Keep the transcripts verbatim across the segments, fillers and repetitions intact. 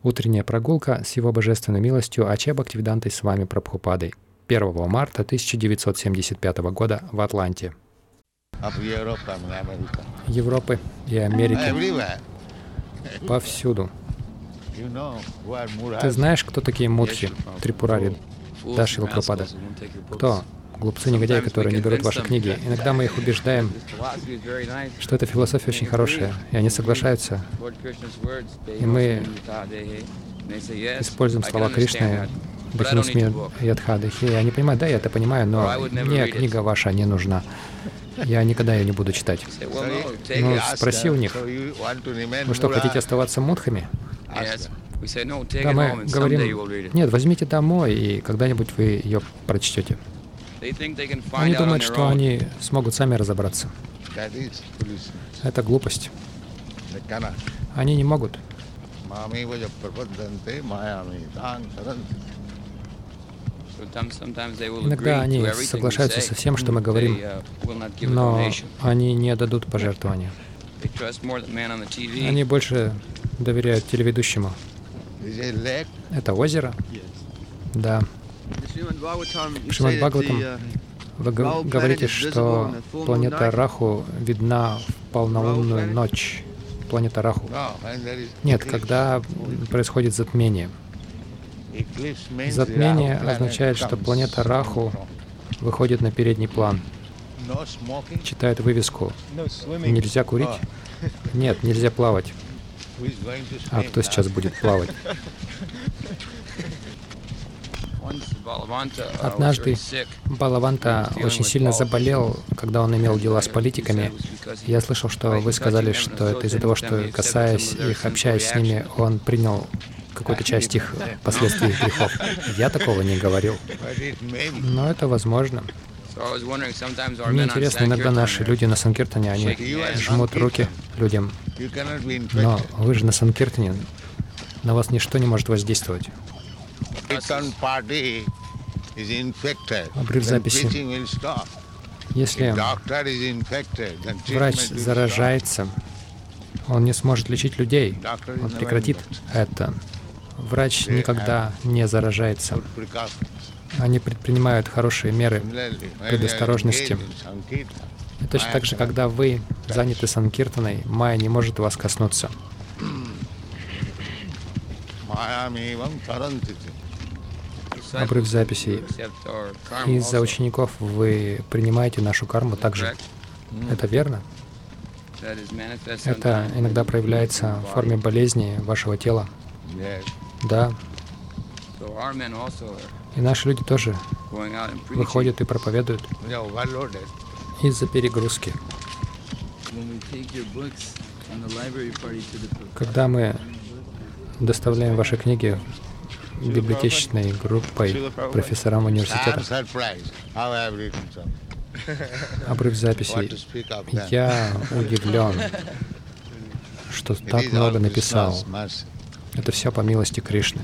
Утренняя прогулка с его божественной милостью Аче Бхактивидантой с вами Прабхупадой. первого марта тысяча девятьсот семьдесят пятого года в Атланте. Европы и Америки. Повсюду. Ты знаешь, кто такие мудхи, трипурари, да, Шрила Прабхупада? Кто? Глупцы, негодяи, которые не берут ваши книги. Иногда мы их убеждаем, что эта философия очень хорошая, и они соглашаются. И мы используем слова Кришны, Бхакти Ядхадахи, и они понимают, да, я это понимаю, но мне книга ваша не нужна. Я никогда ее не буду читать. Ну, спроси у них, вы что, хотите оставаться мудхами? Да, мы говорим, нет, возьмите домой, и когда-нибудь вы ее прочтете. Они думают, что они смогут сами разобраться. Это глупость. Они не могут. Иногда они соглашаются со всем, что мы говорим, но они не дадут пожертвования. Они больше доверяют телеведущему. Это озеро? Да. В Шримад Бхагаватам вы говорите, что планета Раху видна в полнолунную ночь. Планета Раху. Нет, когда происходит затмение. Затмение означает, что планета Раху выходит на передний план. Читает вывеску. Нельзя курить? Нет, нельзя плавать. А кто сейчас будет плавать? Однажды Балаванта очень сильно заболел, когда он имел дела с политиками. Я слышал, что вы сказали, что это из-за того, что, касаясь их, общаясь с ними, он принял какую-то часть их последствий их грехов. Я такого не говорил. Но это возможно. Мне интересно, иногда наши люди на Санкиртане, они жмут руки людям. Но вы же на Санкиртане, на вас ничто не может воздействовать. Обрыв записи. Если врач заражается, он не сможет лечить людей, он прекратит это. Врач никогда не заражается. Они предпринимают хорошие меры предосторожности. И точно так же, когда вы заняты Санкиртаной, майя не может вас коснуться. Обрыв записей. Из-за учеников вы принимаете нашу карму также. Это верно? Это иногда проявляется в форме болезни вашего тела. Да. И наши люди тоже выходят и проповедуют из-за перегрузки. Когда мы доставляем ваши книги библиотечной группой профессорам университета, обрыв записей, я удивлен, что так много написал. Это все по милости Кришны.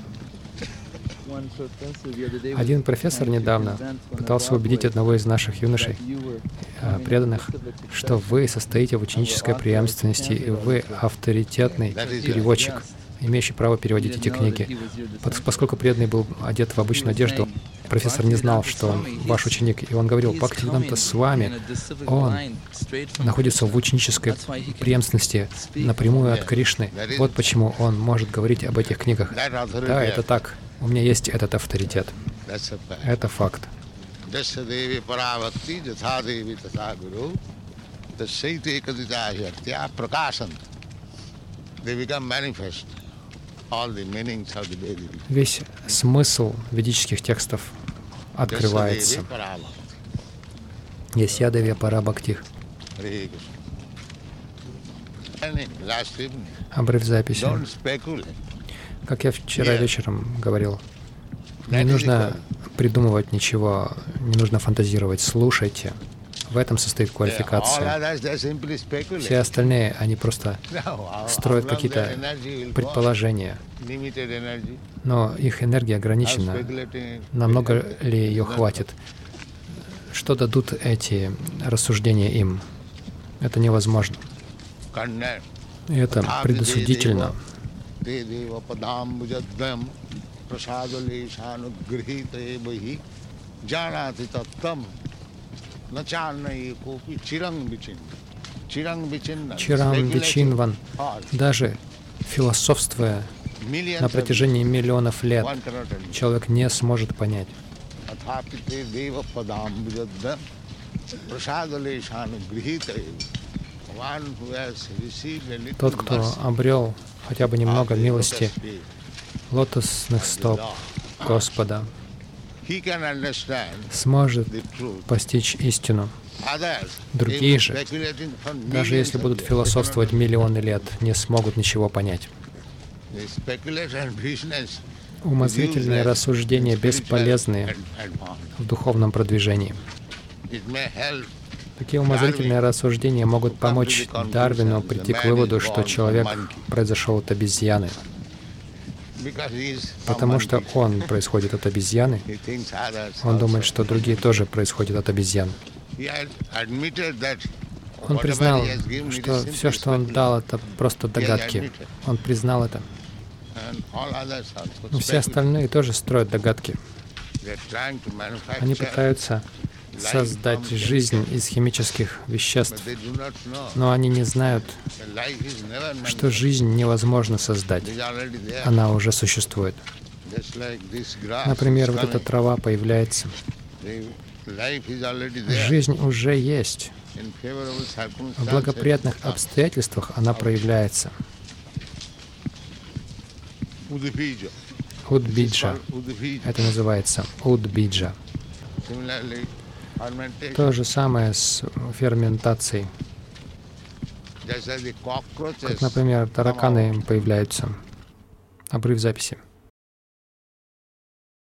Один профессор недавно пытался убедить одного из наших юношей, преданных, что вы состоите в ученической преемственности, и вы авторитетный переводчик, имеющий право переводить эти книги. Поскольку преданный был одет в обычную одежду, профессор не знал, что он ваш ученик, и он говорил, Бхактивиданта с вами, он находится в ученической преемственности напрямую от Кришны. Вот почему он может говорить об этих книгах. Да, это так. У меня есть этот авторитет. Это факт. Весь смысл ведических текстов открывается. Ясьядавья парабхакти. Обрыв записи. Как я вчера вечером говорил, не нужно придумывать ничего, не нужно фантазировать, слушайте. В этом состоит квалификация. Все остальные, они просто строят какие-то предположения. Но их энергия ограничена. Намного ли ее хватит? Что дадут эти рассуждения им? Это невозможно. И это предосудительно. Чирам Вичинван, даже философствуя на протяжении миллионов лет, человек не сможет понять. Тот, кто обрел хотя бы немного милости лотосных стоп Господа, сможет постичь истину. Другие же, даже если будут философствовать миллионы лет, не смогут ничего понять. Умозрительные рассуждения бесполезны в духовном продвижении. Такие умозрительные рассуждения могут помочь Дарвину прийти к выводу, что человек произошел от обезьяны, потому что он происходит от обезьяны. Он думает, что другие тоже происходят от обезьян. Он признал, что все, что он дал, это просто догадки. Он признал это. Но все остальные тоже строят догадки. Они пытаются создать жизнь из химических веществ, но они не знают, что жизнь невозможно создать. Она уже существует. Например, вот эта трава появляется. Жизнь уже есть. В благоприятных обстоятельствах она проявляется. Удбиджа. Это называется удбиджа. То же самое с ферментацией. Как, например, тараканы появляются. Обрыв записи.